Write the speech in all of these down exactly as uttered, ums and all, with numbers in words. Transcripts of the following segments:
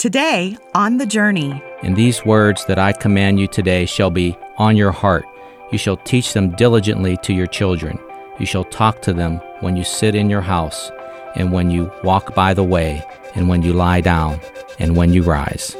Today, on The Journey. And these words that I command you today shall be on your heart. You shall teach them diligently to your children. You shall talk to them when you sit in your house, and when you walk by the way, and when you lie down, and when you rise.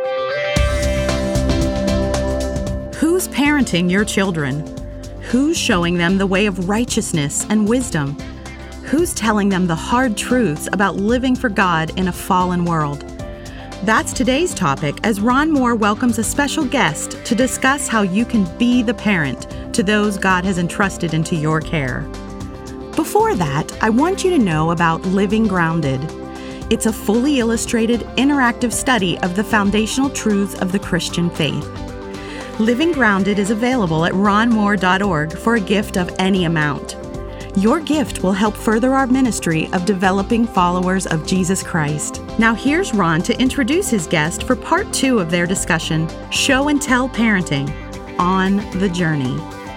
Who's parenting your children? Who's showing them the way of righteousness and wisdom? Who's telling them the hard truths about living for God in a fallen world? That's today's topic as Ron Moore welcomes a special guest to discuss how you can be the parent to those God has entrusted into your care. Before that, I want you to know about Living Grounded. It's a fully illustrated, interactive study of the foundational truths of the Christian faith. Living Grounded is available at ron moore dot org for a gift of any amount. Your gift will help further our ministry of developing followers of Jesus Christ. Now here's Ron to introduce his guest for part two of their discussion, Show and Tell Parenting, on The Journey.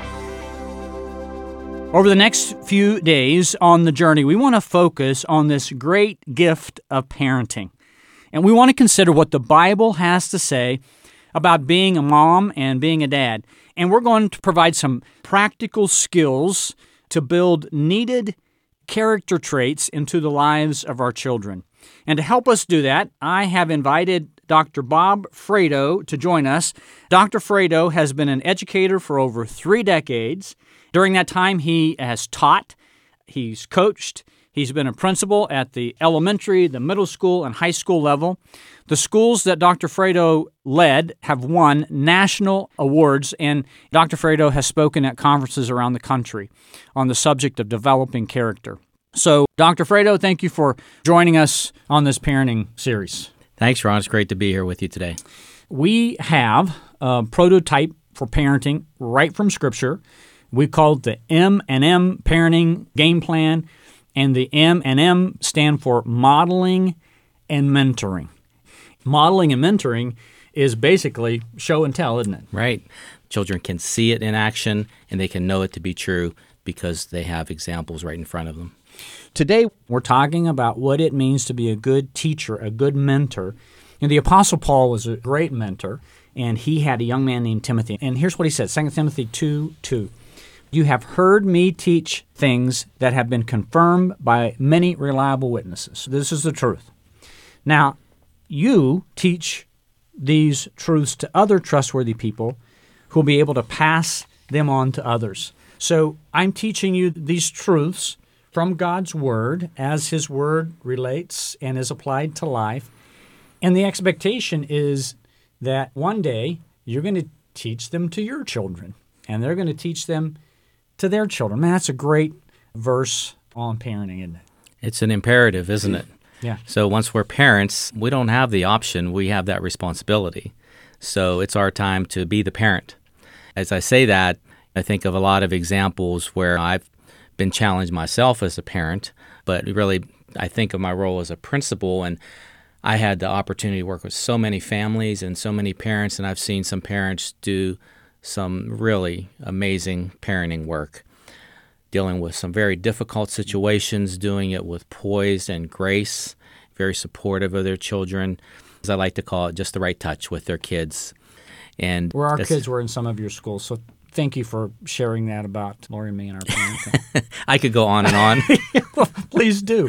Over the next few days on The Journey, we want to focus on this great gift of parenting. And we want to consider what the Bible has to say about being a mom and being a dad. And we're going to provide some practical skills to build needed character traits into the lives of our children. And to help us do that, I have invited Doctor Bob Frado to join us. Doctor Frado has been an educator for over three decades. During that time, he has taught, he's coached, he's been a principal at the elementary, the middle school, and high school level. The schools that Doctor Frado led have won national awards, and Doctor Frado has spoken at conferences around the country on the subject of developing character. So, Doctor Frado, thank you for joining us on this parenting series. Thanks, Ron. It's great to be here with you today. We have a prototype for parenting right from Scripture. We call it the M and M Parenting Game Plan, and the M and M stand for modeling and mentoring. Modeling and mentoring is basically show and tell, isn't it? Right. Children can see it in action, and they can know it to be true because they have examples right in front of them. Today, we're talking about what it means to be a good teacher, a good mentor. And the Apostle Paul was a great mentor, and he had a young man named Timothy. And here's what he said, Second Timothy two two. You have heard me teach things that have been confirmed by many reliable witnesses. This is the truth. Now, you teach these truths to other trustworthy people who will be able to pass them on to others. So I'm teaching you these truths from God's Word as His Word relates and is applied to life. And the expectation is that one day you're going to teach them to your children, and they're going to teach them to their children. Man, that's a great verse on parenting, isn't it? It's an imperative, isn't it? Yeah. So once we're parents, we don't have the option. We have that responsibility. So it's our time to be the parent. As I say that, I think of a lot of examples where I've been challenged myself as a parent, but really I think of my role as a principal, and I had the opportunity to work with so many families and so many parents, and I've seen some parents do some really amazing parenting work, dealing with some very difficult situations, doing it with poise and grace, very supportive of their children. As I like to call it, just the right touch with their kids. And Where our kids were in some of your schools, so thank you for sharing that about Lori and me and our parenting. I could go on and on. Well, please do.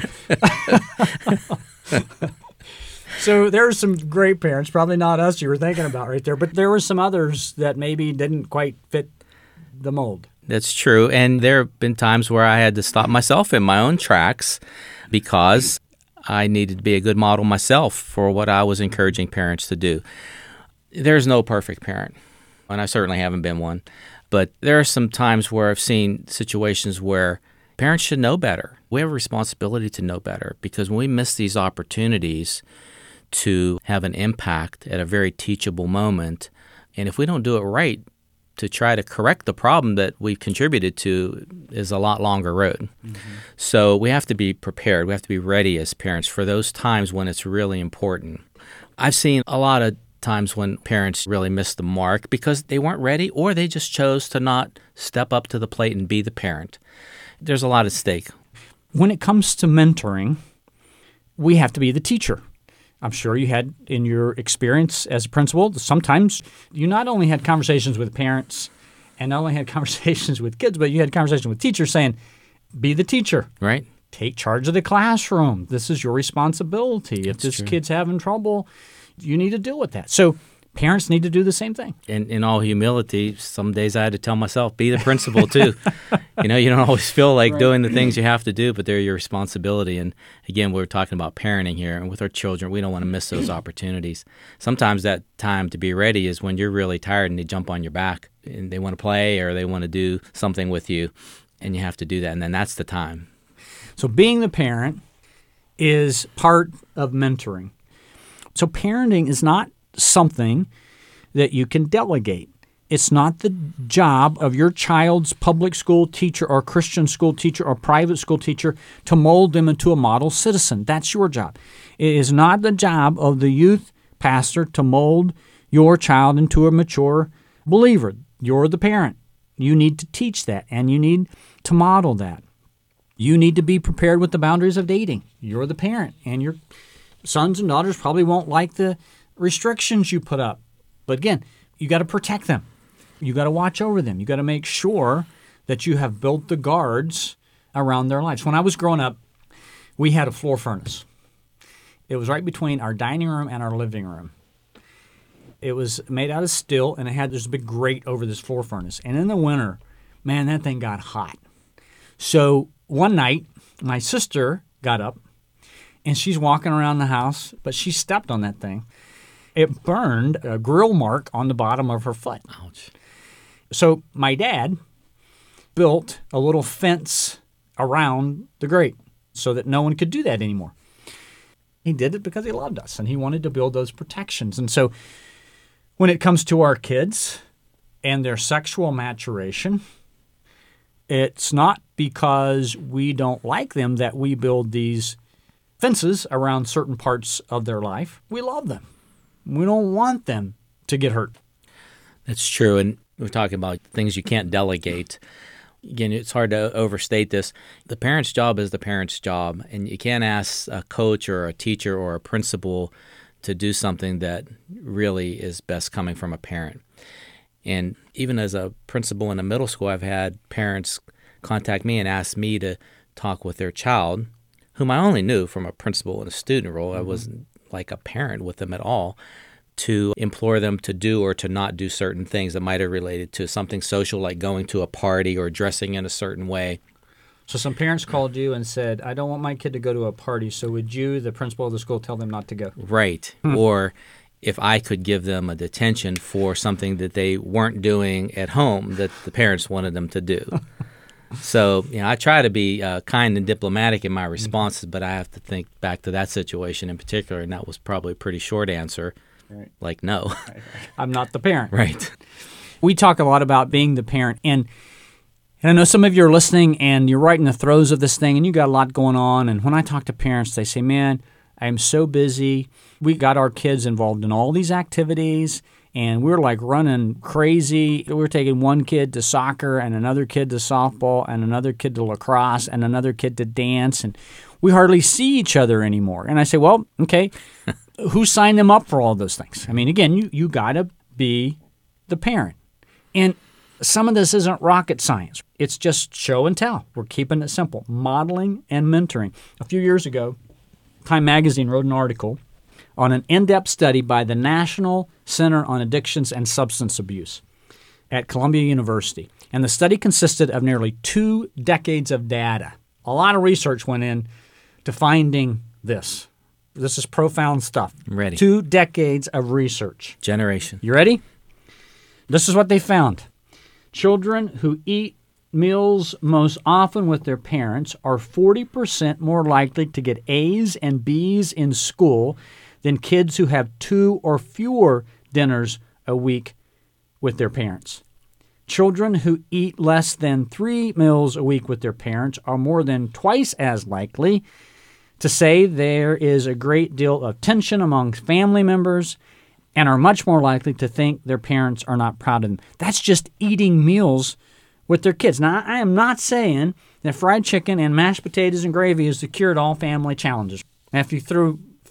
So there are some great parents, probably not us you were thinking about right there, but there were some others that maybe didn't quite fit the mold. That's true. And there have been times where I had to stop myself in my own tracks because I needed to be a good model myself for what I was encouraging parents to do. There's no perfect parent, and I certainly haven't been one. But there are some times where I've seen situations where parents should know better. We have a responsibility to know better because when we miss these opportunities to have an impact at a very teachable moment, and if we don't do it right, to try to correct the problem that we've contributed to is a lot longer road. Mm-hmm. So we have to be prepared. We have to be ready as parents for those times when it's really important. I've seen a lot of times when parents really miss the mark because they weren't ready or they just chose to not step up to the plate and be the parent. There's a lot at stake. When it comes to mentoring, we have to be the teacher. I'm sure you had in your experience as a principal, sometimes you not only had conversations with parents and not only had conversations with kids, but you had conversations with teachers saying, be the teacher. Right. Take charge of the classroom. This is your responsibility. If That's this true. kid's having trouble, you need to deal with that. So parents need to do the same thing. In, in all humility, some days I had to tell myself, be the principal too. You know, you don't always feel like Right. doing the things you have to do, but they're your responsibility. And again, we're talking about parenting here. And with our children, we don't want to miss those opportunities. Sometimes that time to be ready is when you're really tired and they jump on your back and they want to play or they want to do something with you. And you have to do that. And then that's the time. So being the parent is part of mentoring. So parenting is not something that you can delegate. It's not the job of your child's public school teacher or Christian school teacher or private school teacher to mold them into a model citizen. That's your job. It is not the job of the youth pastor to mold your child into a mature believer. You're the parent. You need to teach that, and you need to model that. You need to be prepared with the boundaries of dating. You're the parent, and your sons and daughters probably won't like the restrictions you put up. But again, you got to protect them. You got to watch over them. You got to make sure that you have built the guards around their lives. When I was growing up, we had a floor furnace. It was right between our dining room and our living room. It was made out of steel, and it had this big grate over this floor furnace. And in the winter, man, that thing got hot. So one night, my sister got up, and she's walking around the house, but she stepped on that thing. It burned a grill mark on the bottom of her foot. Ouch. So my dad built a little fence around the grate so that no one could do that anymore. He did it because he loved us, and he wanted to build those protections. And so when it comes to our kids and their sexual maturation, it's not because we don't like them that we build these fences around certain parts of their life. We love them. We don't want them to get hurt. That's true. And we're talking about things you can't delegate. Again, it's hard to overstate this. The parent's job is the parent's job, and you can't ask a coach or a teacher or a principal to do something that really is best coming from a parent. And even as a principal in a middle school, I've had parents contact me and ask me to talk with their child, whom I only knew from a principal and a student role. Mm-hmm. I wasn't like a parent with them at all, to implore them to do or to not do certain things that might have related to something social, like going to a party or dressing in a certain way. So some parents called you and said, I don't want my kid to go to a party, so would you, the principal of the school, tell them not to go? Right. Hmm. Or if I could give them a detention for something that they weren't doing at home that the parents wanted them to do. So, you know, I try to be uh, kind and diplomatic in my responses, but I have to think back to that situation in particular, and that was probably a pretty short answer. Right. Like, no. I'm not the parent. Right. We talk a lot about being the parent, and, and I know some of you are listening, and you're right in the throes of this thing, and you got a lot going on, and when I talk to parents, they say, man, I am so busy. We got our kids involved in all these activities, and we're like running crazy. We're taking one kid to soccer and another kid to softball and another kid to lacrosse and another kid to dance, and we hardly see each other anymore. And I say, well, okay, who signed them up for all those things? I mean, again, you, you got to be the parent. And some of this isn't rocket science. It's just show and tell. We're keeping it simple. Modeling and mentoring. A few years ago, Time Magazine wrote an article on an in-depth study by the National Center on Addictions and Substance Abuse at Columbia University. And the study consisted of nearly two decades of data. A lot of research went in to finding this. This is profound stuff. I'm ready. Two decades of research. Generation. You ready? This is what they found. Children who eat meals most often with their parents are forty percent more likely to get A's and B's in school than kids who have two or fewer dinners a week with their parents. Children who eat less than three meals a week with their parents are more than twice as likely to say there is a great deal of tension among family members and are much more likely to think their parents are not proud of them. That's just eating meals with their kids. Now, I am not saying that fried chicken and mashed potatoes and gravy is the cure to all family challenges. Now, if you threw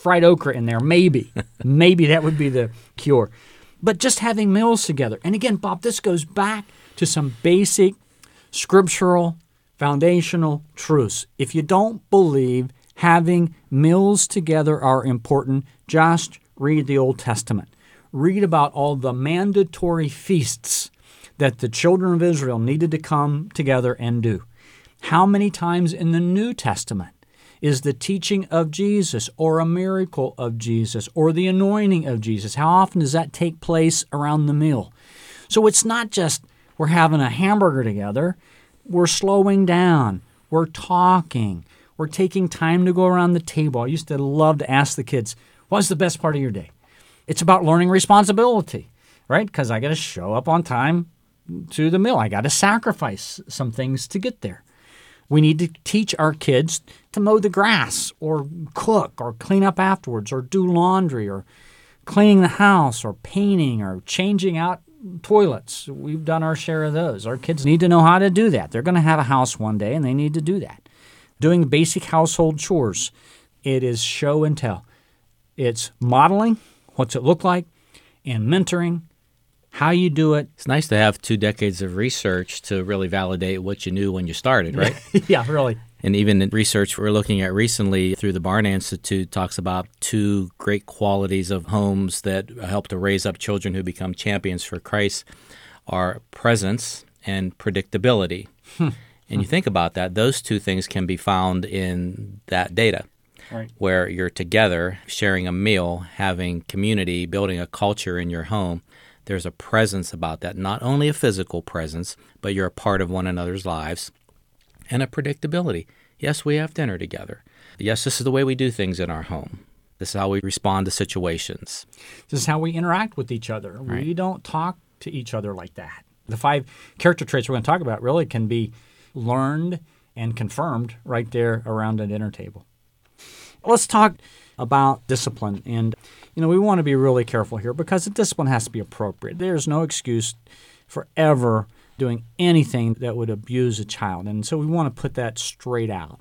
fried okra in there. Maybe. Maybe that would be the cure. But just having meals together. And again, Bob, this goes back to some basic scriptural, foundational truths. If you don't believe having meals together are important, just read the Old Testament. Read about all the mandatory feasts that the children of Israel needed to come together and do. How many times in the New Testament is the teaching of Jesus or a miracle of Jesus or the anointing of Jesus? How often does that take place around the meal? So it's not just we're having a hamburger together. We're slowing down. We're talking. We're taking time to go around the table. I used to love to ask the kids, what's the best part of your day? It's about learning responsibility, right? Because I got to show up on time to the meal. I got to sacrifice some things to get there. We need to teach our kids to mow the grass or cook or clean up afterwards or do laundry or cleaning the house or painting or changing out toilets. We've done our share of those. Our kids need to know how to do that. They're going to have a house one day and they need to do that. Doing basic household chores. It is show and tell. It's modeling. What's it look like? And mentoring, how you do it. It's nice to have two decades of research to really validate what you knew when you started, right? Yeah, really. And even in research we're looking at recently through the Barna Institute talks about two great qualities of homes that help to raise up children who become champions for Christ are presence and predictability. Hmm. And you think about that, those two things can be found in that data. Right. Where you're together, sharing a meal, having community, building a culture in your home. There's a presence about that, not only a physical presence, but you're a part of one another's lives, and a predictability. Yes, we have dinner together. Yes, this is the way we do things in our home. This is how we respond to situations. This is how we interact with each other. Right. We don't talk to each other like that. The five character traits we're going to talk about really can be learned and confirmed right there around a dinner table. Let's talk about discipline. And, you know, we want to be really careful here because the discipline has to be appropriate. There's no excuse for ever doing anything that would abuse a child. And so we want to put that straight out.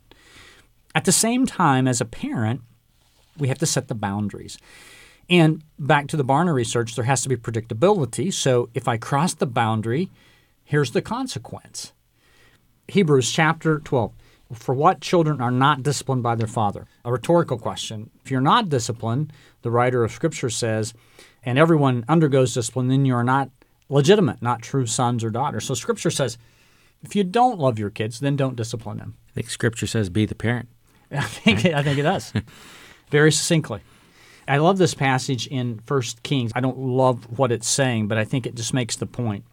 At the same time, as a parent, we have to set the boundaries. And back to the Barna research, there has to be predictability. So if I cross the boundary, here's the consequence. Hebrews chapter twelve. For what children are not disciplined by their father? A rhetorical question. If you're not disciplined, the writer of Scripture says, and everyone undergoes discipline, then you are not legitimate, not true sons or daughters. So Scripture says, if you don't love your kids, then don't discipline them. I think Scripture says be the parent. I think, I think it does. Very succinctly. I love this passage in First Kings. I don't love what it's saying, but I think it just makes the point.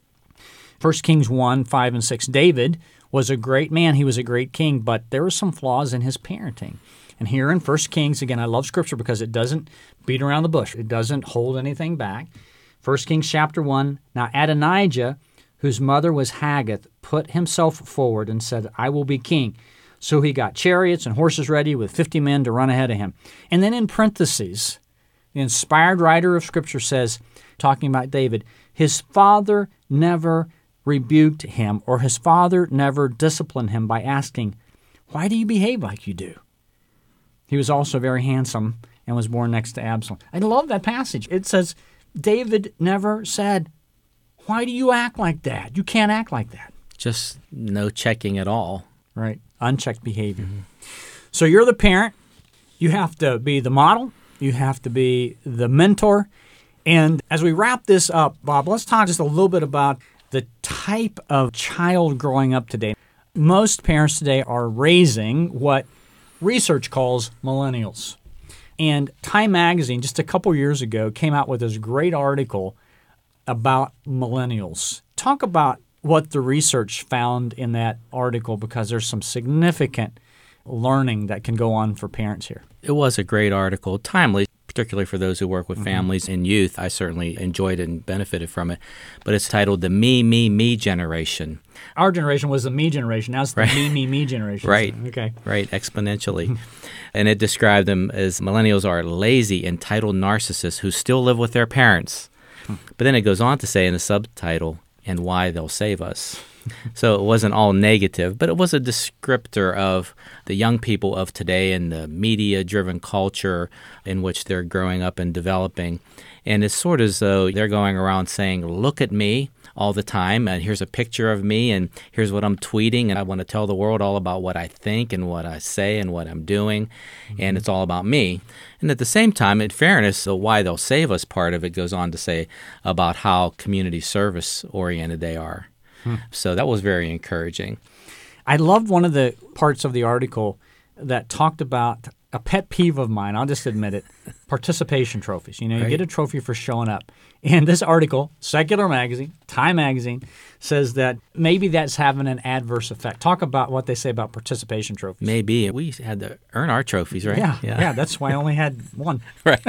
First Kings one, five, and six. David was a great man. He was a great king, but there were some flaws in his parenting. And here in First Kings, again, I love Scripture because it doesn't beat around the bush. It doesn't hold anything back. First Kings chapter one, now Adonijah, whose mother was Haggith, put himself forward and said, I will be king. So he got chariots and horses ready with fifty men to run ahead of him. And then in parentheses, the inspired writer of Scripture says, talking about David, his father never rebuked him, or his father never disciplined him by asking, why do you behave like you do? He was also very handsome and was born next to Absalom. I love that passage. It says, David never said, why do you act like that? You can't act like that. Just no checking at all. Right. Unchecked behavior. Mm-hmm. So you're the parent. You have to be the model. You have to be the mentor. And as we wrap this up, Bob, let's talk just a little bit about the type of child growing up today. Most parents today are raising what research calls millennials. And Time Magazine, just a couple years ago, came out with this great article about millennials. Talk about what the research found in that article, because there's some significant learning that can go on for parents here. It was a great article, timely, particularly for those who work with mm-hmm. families and youth. I certainly enjoyed it and benefited from it. But it's titled The Me, Me, Me Generation. Our generation was the me generation. Now it's the right. me, me, me generation. Right. So, okay. Right, exponentially. And it described them as millennials are lazy, entitled narcissists who still live with their parents. Hmm. But then it goes on to say in the subtitle, and why they'll save us. So it wasn't all negative, but it was a descriptor of the young people of today and the media-driven culture in which they're growing up and developing. And it's sort of as though they're going around saying, look at me all the time, and here's a picture of me, and here's what I'm tweeting, and I want to tell the world all about what I think and what I say and what I'm doing, mm-hmm. and it's all about me. And at the same time, in fairness, the Why They'll Save Us part of it goes on to say about how community service-oriented they are. Hmm. So that was very encouraging. I loved one of the parts of the article that talked about a pet peeve of mine, I'll just admit it, participation trophies. You know, you right. get a trophy for showing up. And this article, Secular Magazine, Time Magazine, says that maybe that's having an adverse effect. Talk about what they say about participation trophies. Maybe. We had to earn our trophies, right? Yeah, yeah. yeah that's why I only had one. Right.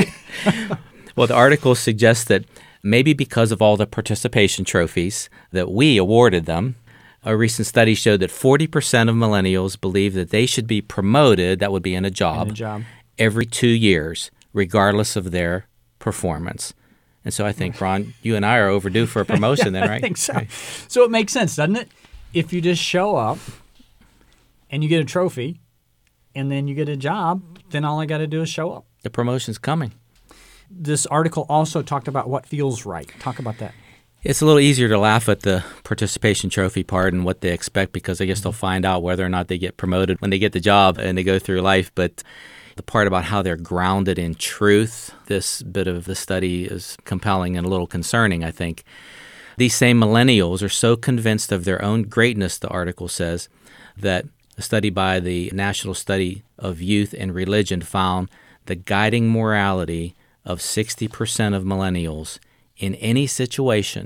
Well, the article suggests that maybe because of all the participation trophies that we awarded them, a recent study showed that forty percent of millennials believe that they should be promoted, that would be in a job, in a job. every two years, regardless of their performance. And so I think, Ron, you and I are overdue for a promotion then, right? I think so. Right. So it makes sense, doesn't it? If you just show up and you get a trophy and then you get a job, then all I got to do is show up. The promotion's coming. This article also talked about what feels right. Talk about that. It's a little easier to laugh at the participation trophy part and what they expect because I guess they'll find out whether or not they get promoted when they get the job and they go through life. But the part about how they're grounded in truth, this bit of the study is compelling and a little concerning, I think. These same millennials are so convinced of their own greatness, the article says, that a study by the National Study of Youth and Religion found the guiding morality of sixty percent of millennials in any situation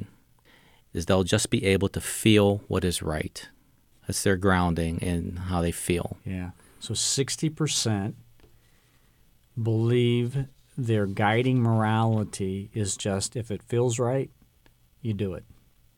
is they'll just be able to feel what is right. That's their grounding in how they feel. Yeah. So sixty percent believe their guiding morality is just if it feels right, you do it.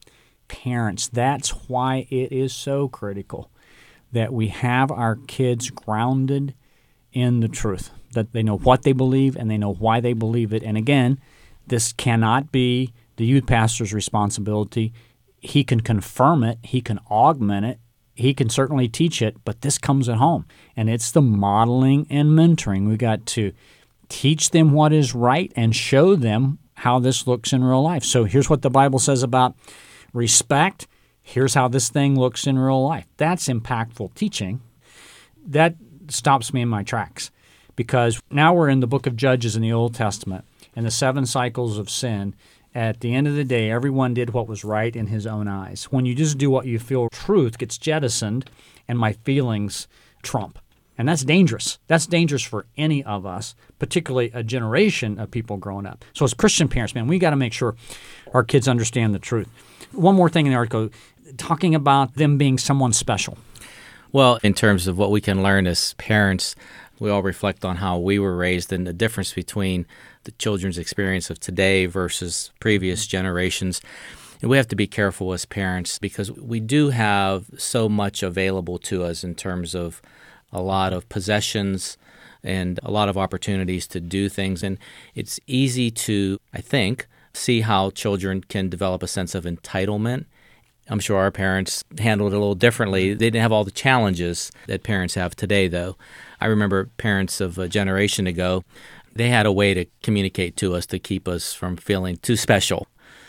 Parents, that's why it is so critical that we have our kids grounded in the truth, that they know what they believe and they know why they believe it. And again, this cannot be the youth pastor's responsibility. He can confirm it. He can augment it. He can certainly teach it, but this comes at home. And it's the modeling and mentoring. We got to teach them what is right and show them how this looks in real life. So here's what the Bible says about respect. Here's how this thing looks in real life. That's impactful teaching. That stops me in my tracks because now we're in the book of Judges in the Old Testament. And the seven cycles of sin, at the end of the day, everyone did what was right in his own eyes. When you just do what you feel, truth gets jettisoned and my feelings trump. And that's dangerous. That's dangerous for any of us, particularly a generation of people growing up. So as Christian parents, man, we got to make sure our kids understand the truth. One more thing in the article, talking about them being someone special. Well, in terms of what we can learn as parents, we all reflect on how we were raised and the difference between the children's experience of today versus previous generations. And we have to be careful as parents because we do have so much available to us in terms of a lot of possessions and a lot of opportunities to do things. And it's easy to, I think, see how children can develop a sense of entitlement. I'm sure our parents handled it a little differently. They didn't have all the challenges that parents have today, though. I remember parents of a generation ago, they had a way to communicate to us to keep us from feeling too special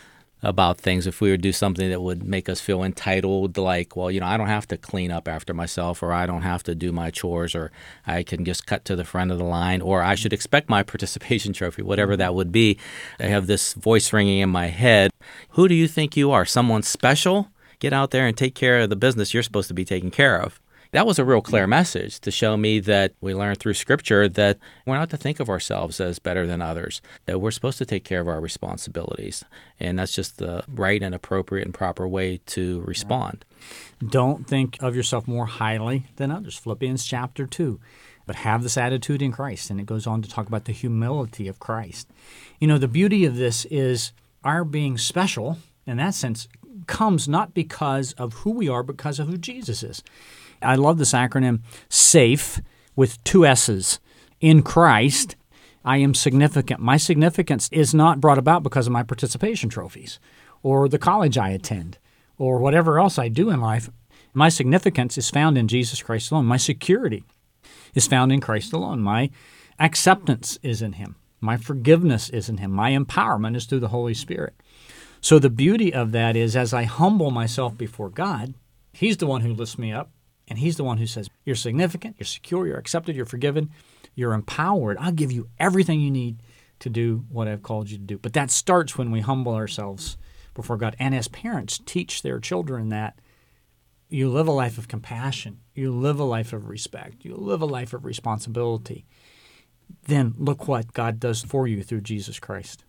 about things. If we would do something that would make us feel entitled, like, well, you know, I don't have to clean up after myself, or I don't have to do my chores, or I can just cut to the front of the line, or I should expect my participation trophy, whatever that would be. I have this voice ringing in my head. Who do you think you are? Someone special? Get out there and take care of the business you're supposed to be taking care of. That was a real clear message to show me that we learned through Scripture that we're not to think of ourselves as better than others, that we're supposed to take care of our responsibilities. And that's just the right and appropriate and proper way to respond. Don't think of yourself more highly than others. Philippians chapter two. But have this attitude in Christ. And it goes on to talk about the humility of Christ. You know, the beauty of this is our being special, in that sense, comes not because of who we are, but because of who Jesus is. I love this acronym, SAFE, with two S's. In Christ, I am significant. My significance is not brought about because of my participation trophies or the college I attend or whatever else I do in life, my significance is found in Jesus Christ alone. My security is found in Christ alone. My acceptance is in Him. My forgiveness is in Him. My empowerment is through the Holy Spirit. So the beauty of that is, as I humble myself before God, He's the one who lifts me up, and He's the one who says, you're significant, you're secure, you're accepted, you're forgiven, you're empowered. I'll give you everything you need to do what I've called you to do. But that starts when we humble ourselves before God. And as parents teach their children that, you live a life of compassion, you live a life of respect, you live a life of responsibility, then look what God does for you through Jesus Christ.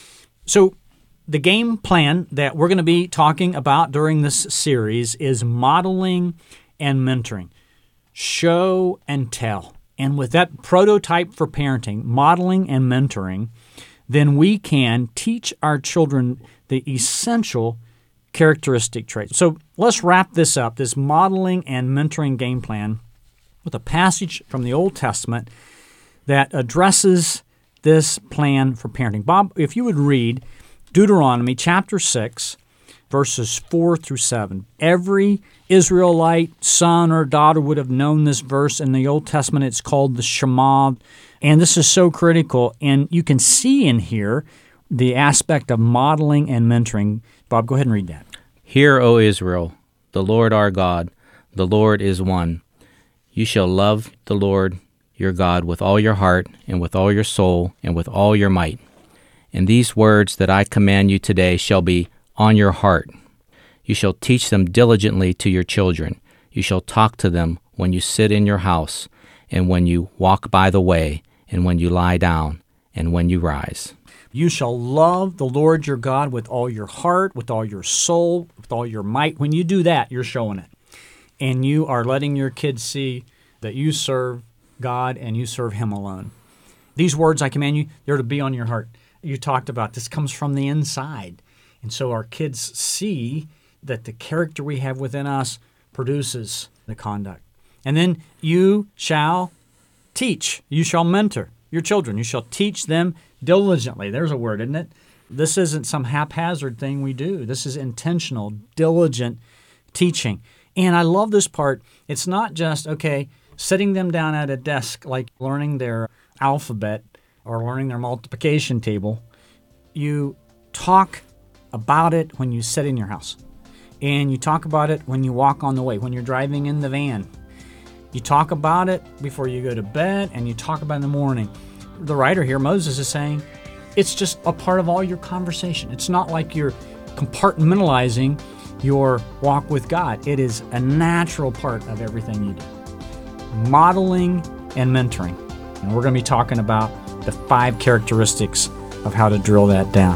So the game plan that we're going to be talking about during this series is modeling and mentoring. Show and tell. And with that prototype for parenting, modeling and mentoring, then we can teach our children the essential characteristic traits. So let's wrap this up, this modeling and mentoring game plan, with a passage from the Old Testament that addresses this plan for parenting. Bob, if you would read Deuteronomy chapter six, verses four through seven. Every Israelite son or daughter would have known this verse. In the Old Testament, it's called the Shema. And this is so critical. And you can see in here the aspect of modeling and mentoring. Bob, go ahead and read that. Hear, O Israel, the Lord our God, the Lord is one. You shall love the Lord your God with all your heart and with all your soul and with all your might. And these words that I command you today shall be on your heart. You shall teach them diligently to your children. You shall talk to them when you sit in your house, and when you walk by the way, and when you lie down, and when you rise. You shall love the Lord your God with all your heart, with all your soul, with all your might. When you do that, you're showing it. And you are letting your kids see that you serve God and you serve Him alone. These words I command you, they're to be on your heart. You talked about this comes from the inside. And so our kids see that the character we have within us produces the conduct. And then you shall teach, you shall mentor your children. You shall teach them diligently. There's a word, isn't it? This isn't some haphazard thing we do. This is intentional, diligent teaching. And I love this part. It's not just, okay, sitting them down at a desk like learning their alphabet or learning their multiplication table. You talk about it when you sit in your house. And you talk about it when you walk on the way, when you're driving in the van. You talk about it before you go to bed, and you talk about it in the morning. The writer here, Moses, is saying it's just a part of all your conversation. It's not like you're compartmentalizing your walk with God. It is a natural part of everything you do. Modeling and mentoring. And we're going to be talking about the five characteristics of how to drill that down.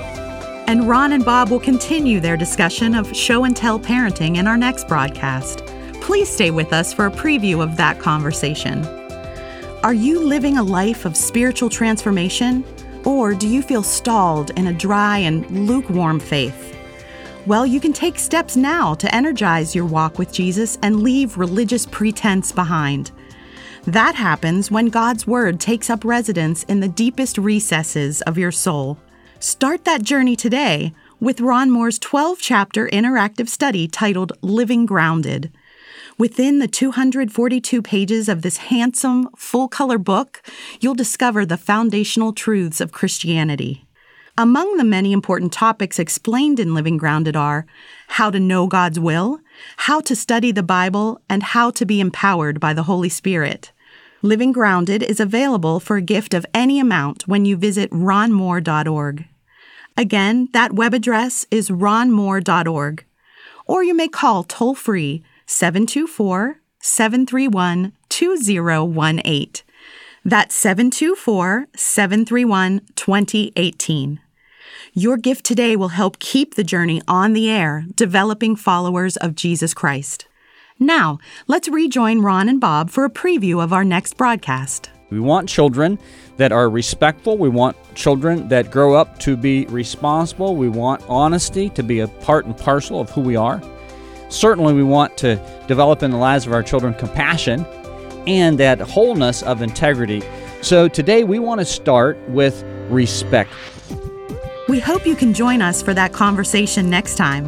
And Ron and Bob will continue their discussion of show and tell parenting in our next broadcast. Please stay with us for a preview of that conversation. Are you living a life of spiritual transformation, or do you feel stalled in a dry and lukewarm faith? Well, you can take steps now to energize your walk with Jesus and leave religious pretense behind. That happens when God's Word takes up residence in the deepest recesses of your soul. Start that journey today with Ron Moore's twelve-chapter interactive study titled Living Grounded. Within the two hundred forty-two pages of this handsome, full-color book, you'll discover the foundational truths of Christianity. Among the many important topics explained in Living Grounded are how to know God's will, how to study the Bible, and how to be empowered by the Holy Spirit. Living Grounded is available for a gift of any amount when you visit ron moore dot org. Again, that web address is ron moore dot org. Or you may call toll-free seven two four, seven three one, two zero one eight. That's seven two four, seven three one, two zero one eight. Your gift today will help keep the journey on the air, developing followers of Jesus Christ. Now, let's rejoin Ron and Bob for a preview of our next broadcast. We want children that are respectful. We want children that grow up to be responsible. We want honesty to be a part and parcel of who we are. Certainly, we want to develop in the lives of our children compassion and that wholeness of integrity. So today, we want to start with respect. We hope you can join us for that conversation next time.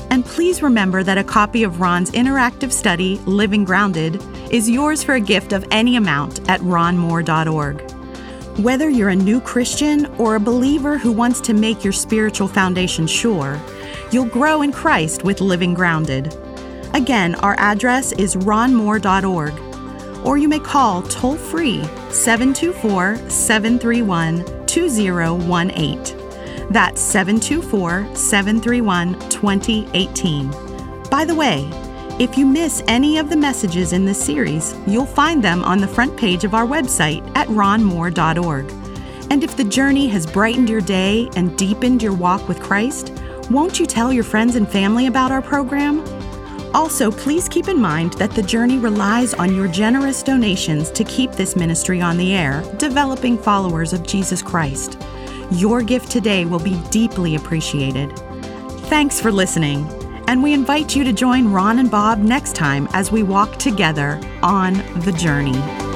And please remember that a copy of Ron's interactive study, Living Grounded, is yours for a gift of any amount at ron moore dot org. Whether you're a new Christian or a believer who wants to make your spiritual foundation sure, you'll grow in Christ with Living Grounded. Again, our address is ron moore dot org, or you may call toll-free seven two four, seven three one, two zero one eight. That's seven two four, seven three one, two zero one eight. By the way, if you miss any of the messages in this series, you'll find them on the front page of our website at ron moore dot org. And if the journey has brightened your day and deepened your walk with Christ, won't you tell your friends and family about our program? Also, please keep in mind that the journey relies on your generous donations to keep this ministry on the air, developing followers of Jesus Christ. Your gift today will be deeply appreciated. Thanks for listening, and we invite you to join Ron and Bob next time as we walk together on the journey.